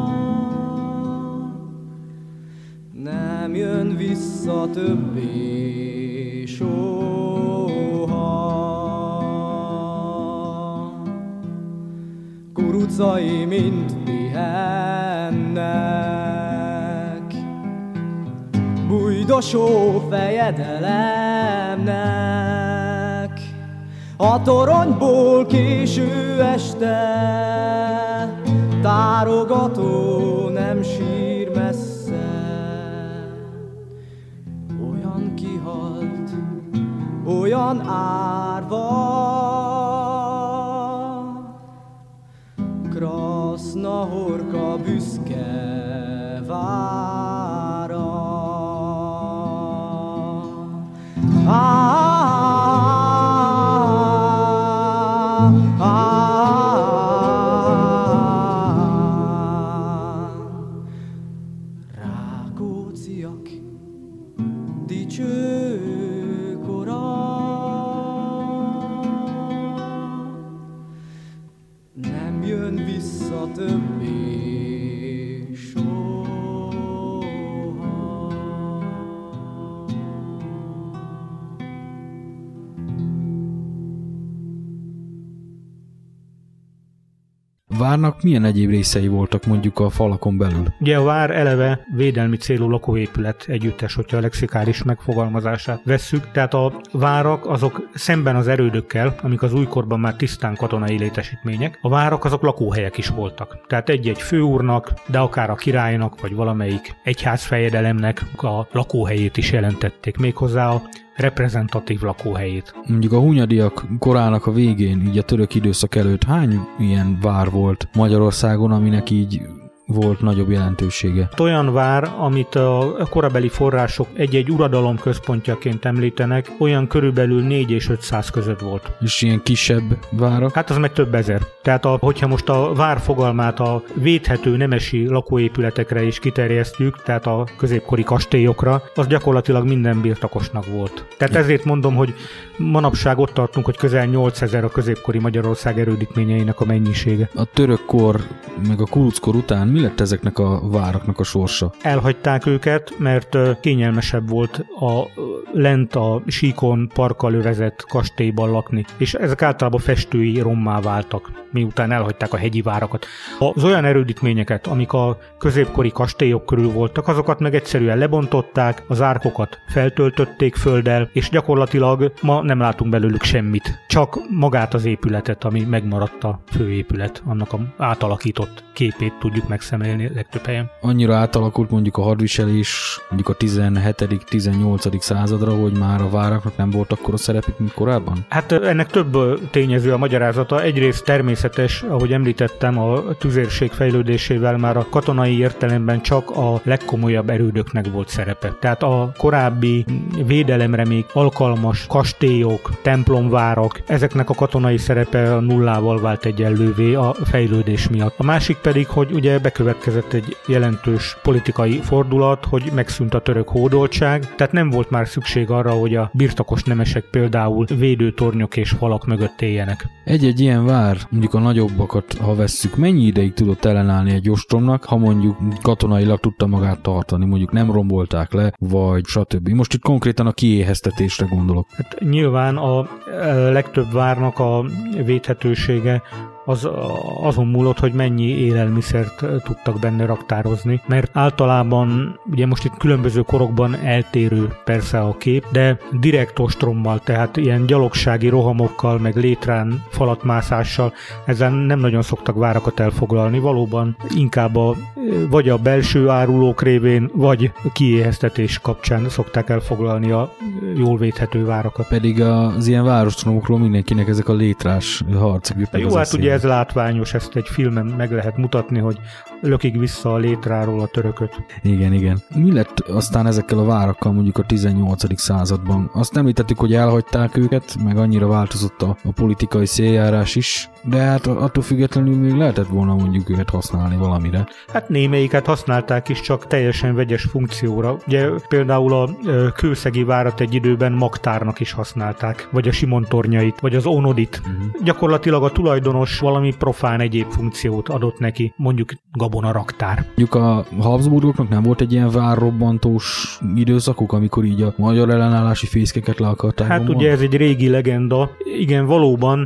Nem jön vissza többé soha. Kurucai mind pihennek, bújdosó fejedelemnek. A toronyból késő este tárogató nem sír messze. Olyan kihalt, olyan árva, Krasznahorka büszke vára. Ah, várnak milyen egyéb részei voltak mondjuk a falakon belül? Ugye a vár eleve védelmi célú lakóépület együttes, hogyha a lexikális megfogalmazását vesszük. Tehát a várak azok szemben az erődökkel, amik az újkorban már tisztán katonai létesítmények, a várak azok lakóhelyek is voltak. Tehát egy-egy főúrnak, de akár a királynak, vagy valamelyik egyházfejedelemnek a lakóhelyét is jelentették, méghozzá a reprezentatív lakóhelyét. Mondjuk a hunyadiak korának a végén, így a török időszak előtt hány ilyen vár volt Magyarországon, aminek így volt nagyobb jelentősége? Olyan vár, amit a korabeli források egy-egy uradalom központjaként említenek, olyan körülbelül négy és ötszáz között volt. És ilyen kisebb várak? Hát az meg több ezer. Tehát a, hogyha most a vár fogalmát a védhető nemesi lakóépületekre is kiterjesztjük, tehát a középkori kastélyokra, az gyakorlatilag minden birtokosnak volt. Tehát ezért mondom, hogy manapság ott tartunk, hogy közel nyolcezer a középkori Magyarország erődítményeinek a mennyisége. A török kor, meg a kuruckor után mi lett ezeknek a váraknak a sorsa? Elhagyták őket, mert kényelmesebb volt a lent a síkon parkkal övezett kastélyban lakni, és ezek általában festői rommá váltak, miután elhagyták a hegyi várakat. Az olyan erődítményeket, amik a középkori kastélyok körül voltak, azokat meg egyszerűen lebontották, az árkokat feltöltötték földdel, és gyakorlatilag ma nem látunk belőlük semmit. Csak magát az épületet, ami megmaradt a főépület, annak a átalakított képét tudjuk megszemelni legtöbb helyen. Annyira átalakult mondjuk a hadviselés mondjuk a tizenhetedik tizennyolcadik századra, hogy már a váraknak nem volt akkora szerepük, mint korábban? Hát ennek több tényező a magyarázata. Egyrészt természetes, ahogy említettem, a tüzérség fejlődésével már a katonai értelemben csak a legkomolyabb erődöknek volt szerepe. Tehát a korábbi védelemre még alkalmas kastélyok, templomvárak, ezeknek a katonai szerepe a nullával vált egyenlővé a fejlődés miatt. A másik pedig, hogy ugye bekövetkezett egy jelentős politikai fordulat, hogy megszűnt a török hódoltság, tehát nem volt már szükség arra, hogy a birtokos nemesek például védőtornyok és falak mögött éljenek. Egy-egy ilyen vár, mondjuk a nagyobbakat, ha vesszük, mennyi ideig tudott ellenállni egy ostromnak, ha mondjuk katonailag tudta magát tartani, mondjuk nem rombolták le, vagy stb. Most itt konkrétan a kiéheztetésre gondolok. Hát nyilván a legtöbb várnak a védhetősége az azon múlott, hogy mennyi élelmiszert tudtak benne raktározni, mert általában ugye most itt különböző korokban eltérő persze a kép, de direkt ostrommal, tehát ilyen gyalogsági rohamokkal, meg létrán falatmászással, ezzel nem nagyon szoktak várakat elfoglalni, valóban inkább a, vagy a belső árulók révén, vagy kiéheztetés kapcsán szokták elfoglalni a jól védhető várakat. Pedig az ilyen várostromokról mindenkinek ezek a létrás harcok jutnak. Jó, hát ugye ez látványos, ezt egy filmen meg lehet mutatni, hogy lökik vissza a létráról a törököt. Igen, igen. Mi lett aztán ezekkel a várakkal mondjuk a tizennyolcadik században? Azt említettük, hogy elhagyták őket, meg annyira változott a, a politikai széljárás is, de hát attól függetlenül még lehetett volna mondjuk őket használni valamire. Hát némelyiket használták is, csak teljesen vegyes funkcióra. Ugye például a kőszegi várat egy időben magtárnak is használták, vagy a Simon tornyait, vagy az Onodit. Uh-huh. Gyakorlatilag a tulajdonos és valami profán egyéb funkciót adott neki, mondjuk gabonaraktár. Mondjuk a Habsburgoknak nem volt egy ilyen várrobbantós időszakuk, amikor így a magyar ellenállási fészkeket le akarták Hát gomolni? ugye ez egy régi legenda. Igen, valóban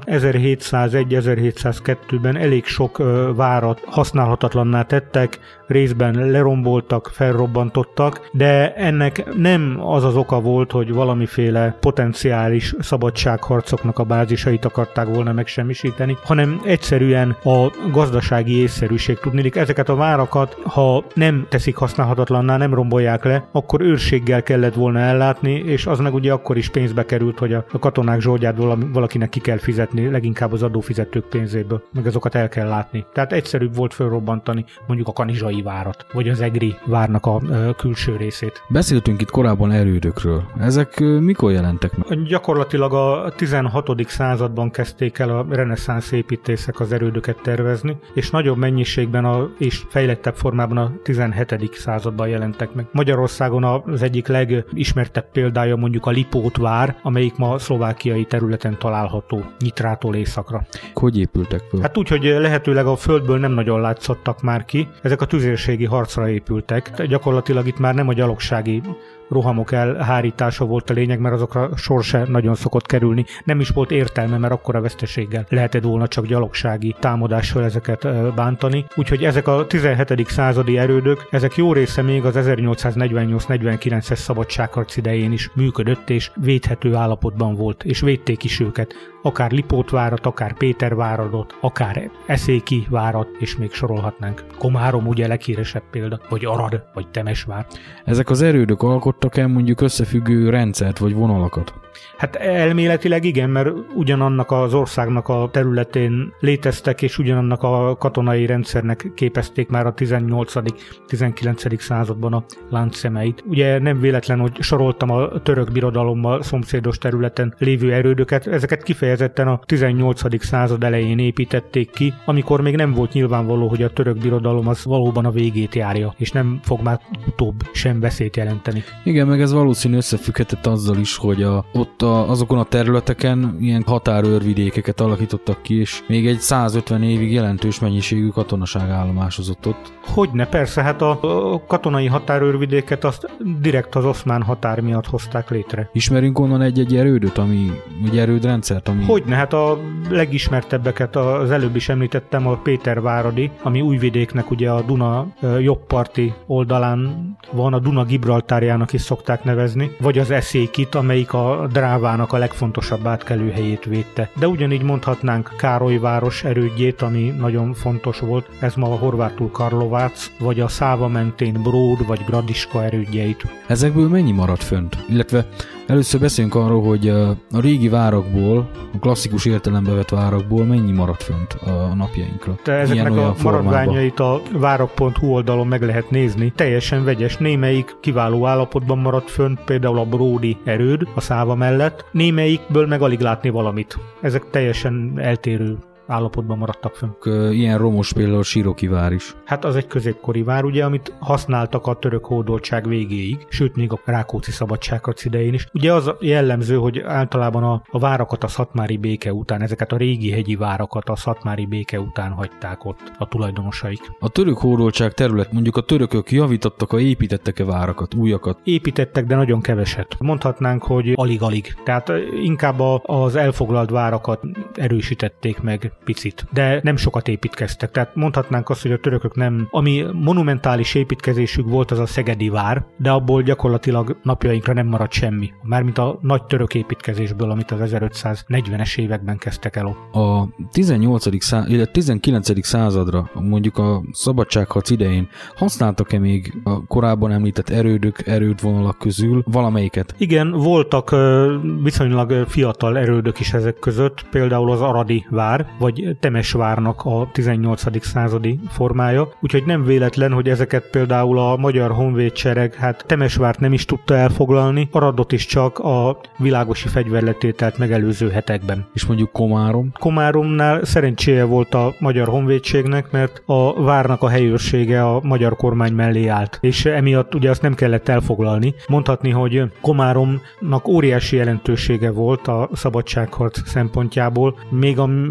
ezerhétszázegy-ezerhétszázkettőben elég sok ö, várat használhatatlanná tettek, részben leromboltak, felrobbantottak, de ennek nem az az oka volt, hogy valamiféle potenciális szabadságharcoknak a bázisait akarták volna megsemmisíteni, hanem egyszerűen a gazdasági észszerűség. Tudniillik, ezeket a várakat, ha nem teszik használhatatlanná, nem rombolják le, akkor őrséggel kellett volna ellátni, és az meg ugye akkor is pénzbe került, hogy a katonák zsoldját valakinek ki kell fizetni, leginkább az adófizetők pénzéből, meg azokat el kell látni. Tehát egyszerűbb volt fölrobbantani mondjuk a kanizsai várat, vagy az egri várnak a ö, külső részét. Beszéltünk itt korábban erődökről. Ezek ö, mikor jelentek meg? Gyakorlatilag a tizenhatodik században kezdték el a reneszánsz építészek az erődöket tervezni, és nagyobb mennyiségben a, és fejlettebb formában a tizenhetedik században jelentek meg. Magyarországon az egyik legismertebb példája mondjuk a Lipót vár, amelyik ma szlovákiai területen található, Nyitrától északra. Hogy épültek föl? Hát úgy, hogy lehetőleg a földből nem nagyon látszottak már ki, ezek a tüzérségi harcra épültek. Gyakorlatilag itt már nem a gyalogsági rohamok elhárítása volt a lényeg, mert azokra sor se nagyon szokott kerülni. Nem is volt értelme, mert akkora veszteséggel lehetett volna csak gyalogsági támadással ezeket bántani. Úgyhogy ezek a tizenhetedik századi erődök, ezek jó része még az ezernyolcszáznegyvennyolc-negyvenkilences szabadságharc idején is működött, és védhető állapotban volt, és védték is őket. Akár Lipót várat, akár Péter váradot, akár Eszéki várat, és még sorolhatnánk. Komárom ugye leghíresebb példa, vagy Arad, vagy Temesvár. Ezek az erődök alkottak el mondjuk összefüggő rendszert, vagy vonalakat? Hát elméletileg igen, mert ugyanannak az országnak a területén léteztek, és ugyanannak a katonai rendszernek képezték már a tizennyolcadik-tizenkilencedik században a láncszemeit. Ugye nem véletlen, hogy soroltam a török birodalommal szomszédos területen lévő erődöket, ezeket kifejezetten a tizennyolcadik század elején építették ki, amikor még nem volt nyilvánvaló, hogy a török birodalom az valóban a végét járja, és nem fog már utóbb sem veszélyt jelenteni. Igen, meg ez valószínű összefügghetett azzal is, hogy a, ott a, azokon a területeken ilyen határőrvidékeket alakítottak ki, és még egy százötven évig jelentős mennyiségű katonaság állomásozott ott. Hogyne, persze, hát a, a katonai határőrvidéket azt direkt az oszmán határ miatt hozták létre. Ismerünk onnan egy-egy erődöt, ami, egy erődrendszert, ami... Hogyne, hát a legismertebbeket az előbb is említettem, a Péterváradi, ami Újvidéknek ugye a Duna jobbparti oldalán van, a Duna Gibraltárjának is szokták nevezni, vagy az Eszékit, amelyik a Drávának a legfontosabb átkelőhelyét védte. De ugyanígy mondhatnánk Károlyváros erődjét, ami nagyon fontos volt, ez ma a horvátul Karlovác, vagy a Száva mentén Bród vagy Gradiska erődjeit. Ezekből mennyi maradt fönt? Illetve először beszéljünk arról, hogy a régi várakból, a klasszikus értelembe vett várakból mennyi maradt fönt a napjainkra? De ezeknek a maradványait a várak pont hu oldalon meg lehet nézni. Teljesen vegyes, némelyik kiváló állapotban maradt fönt, például a Bródi erőd a Száva mellett, némelyikből meg alig látni valamit. Ezek teljesen eltérő állapotban maradtak fönn. Ilyen romos például Siroki vár is. Hát az egy középkori vár, ugye, amit használtak a török hódoltság végéig, sőt még a Rákóczi szabadságharc idején is. Ugye az jellemző, hogy általában a, a várakat a szatmári béke után, ezeket a régi hegyi várakat a szatmári béke után hagyták ott a tulajdonosaik. A török hódoltság terület, mondjuk a törökök javítottak, a építettek-e várakat, újakat? Építettek, de nagyon keveset. Mondhatnánk, hogy alig-alig. Tehát inkább az elfoglalt várakat erősítették meg picit, de nem sokat építkeztek. Tehát mondhatnánk azt, hogy a törökök nem, ami monumentális építkezésük volt, az a szegedi vár, de abból gyakorlatilag napjainkra nem maradt semmi. Mármint a nagy török építkezésből, amit az ezerötszáznegyvenes években kezdtek el ott. A tizennyolcadik szá- illetve tizenkilencedik századra, mondjuk a szabadságharc idején használtak-e még a korábban említett erődök, erődvonalak közül valamelyiket? Igen, voltak viszonylag fiatal erődök is ezek között, például az aradi vár, vagy Temesvárnak a tizennyolcadik századi formája. Úgyhogy nem véletlen, hogy ezeket például a magyar honvédsereg, hát Temesvárt nem is tudta elfoglalni, Aradot is csak a világosi fegyverletételt megelőző hetekben. És mondjuk Komárom? Komáromnál szerencséje volt a magyar honvédségnek, mert a várnak a helyőrsége a magyar kormány mellé állt. És emiatt ugye azt nem kellett elfoglalni. Mondhatni, hogy Komáromnak óriási jelentősége volt a szabadságharc szempontjából, még amikor a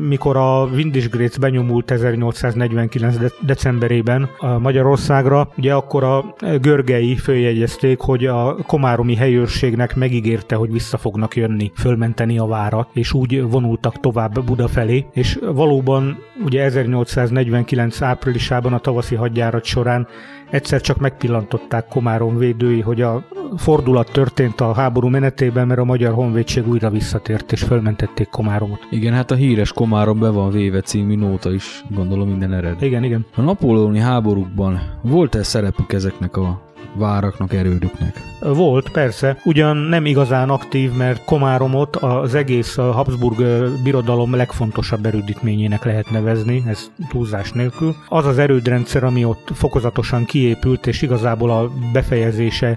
a Windisch-Graetz benyomult ezernyolcszáznegyvenkilenc de- decemberében a Magyarországra, ugye akkor a Görgei följegyezték, hogy a komáromi helyőrségnek megígérte, hogy vissza fognak jönni, fölmenteni a várat, és úgy vonultak tovább Buda felé, és valóban ugye ezernyolcszáznegyvenkilenc áprilisában a tavaszi hadjárat során egyszer csak megpillantották Komárom védői, hogy a fordulat történt a háború menetében, mert a Magyar Honvédség újra visszatért, és fölmentették Komáromot. Igen, hát a híres Komárom be van véve című nóta is, gondolom, minden ered. Igen, igen. A napóleoni háborúkban volt-e szerepük ezeknek a váraknak, erődöknek? Volt, persze. Ugyan nem igazán aktív, mert Komáromot az egész Habsburg birodalom legfontosabb erődítményének lehet nevezni, ez túlzás nélkül. Az az erődrendszer, ami ott fokozatosan kiépült, és igazából a befejezése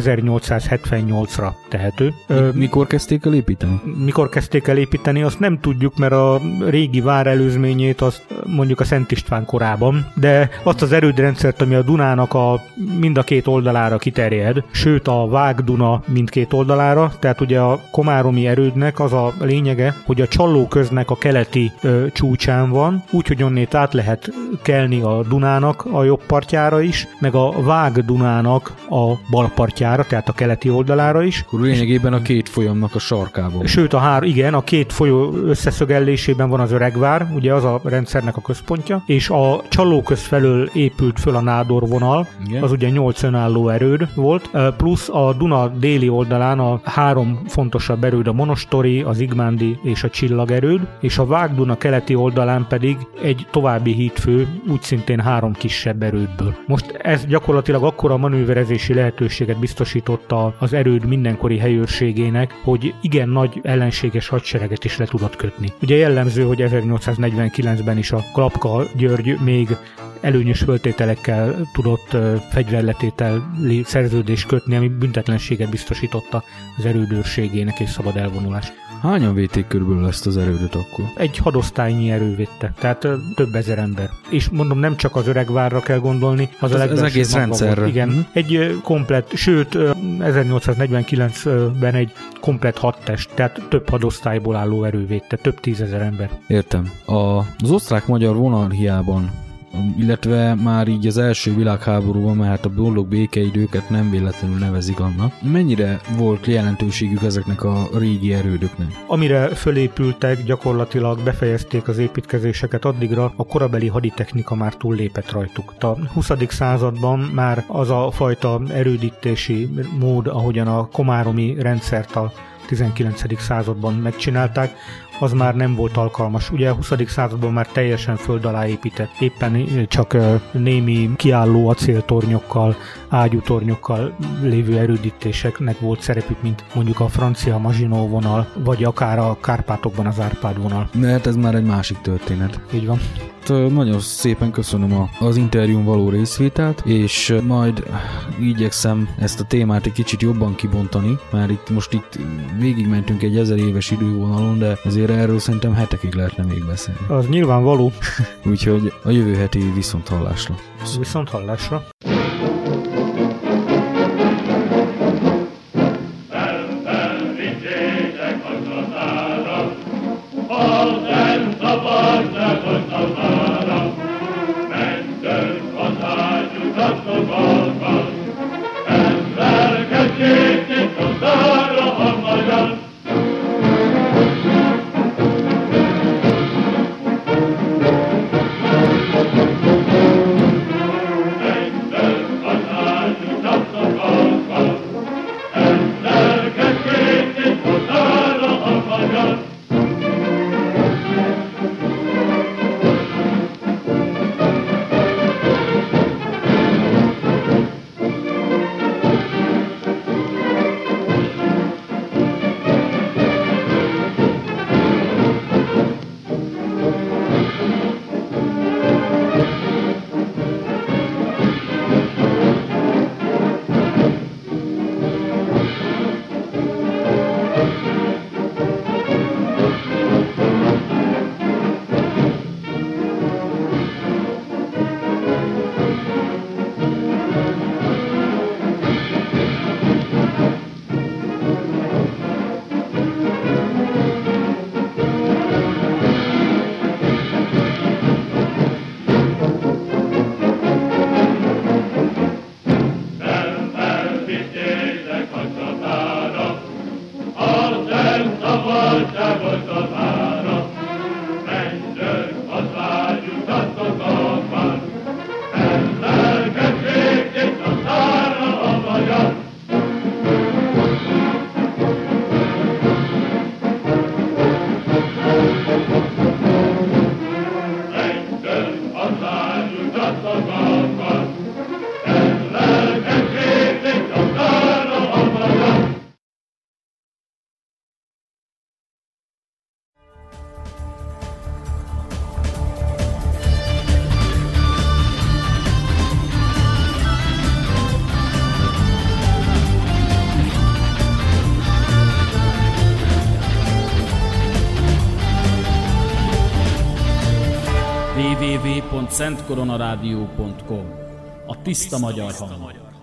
ezernyolcszázhetvennyolcra tehető. Mikor kezdték el építeni? Mikor kezdték el építeni, azt nem tudjuk, mert a régi vár előzményét azt mondjuk a Szent István korában, de azt az erődrendszert, ami a Dunának a mind a két oldalára kiterjed, sőt a Vág-Duna mindkét oldalára, tehát ugye a komáromi erődnek az a lényege, hogy a Csallóköznek a keleti ö, csúcsán van, úgyhogy onnét át lehet kelni a Dunának a jobb partjára is, meg a Vág-Dunának a bal partjára, tehát a keleti oldalára is. Akkor lényegében a két folyamnak a sarkában. Sőt, a hár, igen, a két folyó összeszögellésében van az Öregvár, ugye az a rendszernek a központja, és a Csallóköz felől épült föl a Nádor vonal, igen. Az ugye nyolc önálló erőd volt, plusz a Duna déli oldalán a három fontosabb erőd, a Monostori, az Igmándi és a Csillagerőd, és a Vág-Duna keleti oldalán pedig egy további hídfő, úgy szintén három kisebb erődből. Most ez gyakorlatilag akkora manőverezési lehetőséget biztosította az erőd mindenkori helyőrségének, hogy igen nagy ellenséges hadsereget is le tudott kötni. Ugye jellemző, hogy ezernyolcszáznegyvenkilencben is a Klapka György még előnyös föltételekkel tudott uh, fegyverletételi szerződést kötni, ami büntetlenséget biztosította az erődőrségének és szabad elvonulást. Hányan védték körülbelül ezt az erődöt akkor? Egy hadosztálynyi erő védte, tehát uh, több ezer ember. És mondom, nem csak az Öregvárra kell gondolni, az ez, a az egész rendszerre. Igen, mm. egy uh, komplett, sőt uh, ezernyolcszáznegyvenkilencben egy komplett hadtest, tehát több hadosztályból álló erő védte, több tízezer ember. Értem. A, az osztrák-magyar monarchiában, illetve már így az első világháborúban, mert hát a boldog békeidőket nem véletlenül nevezik annak. Mennyire volt jelentőségük ezeknek a régi erődöknek? Amire fölépültek, gyakorlatilag befejezték az építkezéseket, addigra a korabeli haditechnika már túllépett rajtuk. A huszadik században már az a fajta erődítési mód, ahogyan a komáromi rendszert a tizenkilencedik században megcsinálták, az már nem volt alkalmas. Ugye a huszadik században már teljesen föld alá épített, éppen csak némi kiálló acéltornyokkal, ágyútornyokkal lévő erődítéseknek volt szerepük, mint mondjuk a francia Maginot vonal, vagy akár a Kárpátokban az Árpád vonal. De hát ez már egy másik történet. Így van. Nagyon szépen köszönöm az interjún való részvételt, és majd igyekszem ezt a témát egy kicsit jobban kibontani, mert itt most itt végigmentünk egy ezer éves idővonalon, de azért erről szerintem hetekig lehetne még beszélni. Az nyilvánvaló. Úgyhogy a jövő heti viszonthallásra. Viszonthallásra. Thank you. pont szent koronarádió pont com. A tiszta magyar hang.